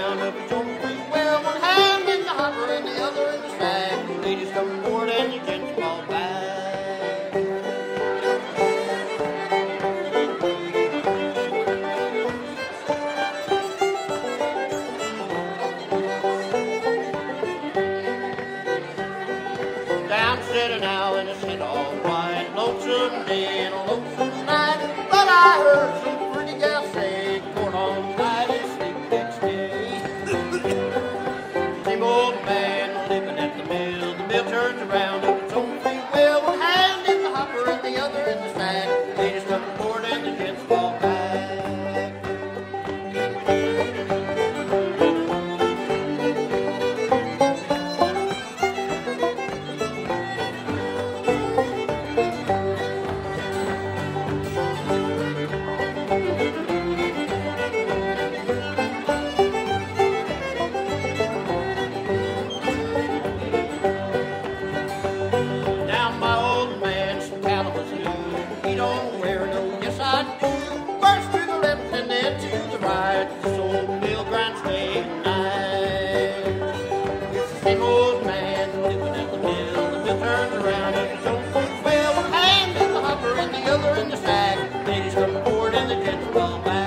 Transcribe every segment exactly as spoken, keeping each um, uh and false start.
around up its own free will. One hand in the hopper and the other in the sack. Ladies come forward and the gents fall back. Down sitting now in a sit all white, lonesome day and a lonesome night. But I heard some pretty gals say, going on tight and sleep next day. Same old man living at the mill. The mill turns around of its own free will. One hand in the hopper and the other in the sack. Ladies come forward and the gents fall back. He don't wear no, yes I do. First to the left and then to the right. This old mill grinds day and night. It's the same old man living at the mill. The mill turns around at his own free will. One hand in the hopper and the other in the sack. Ladies come forward and the gents fall back.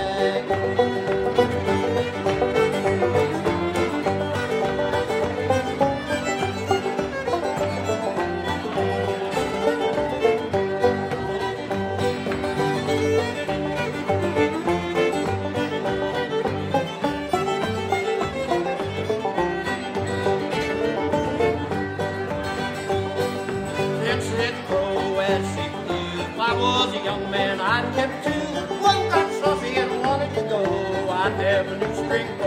If I was a young man, I'd kept two. One got saucy and wanted to go. I'd have a new string.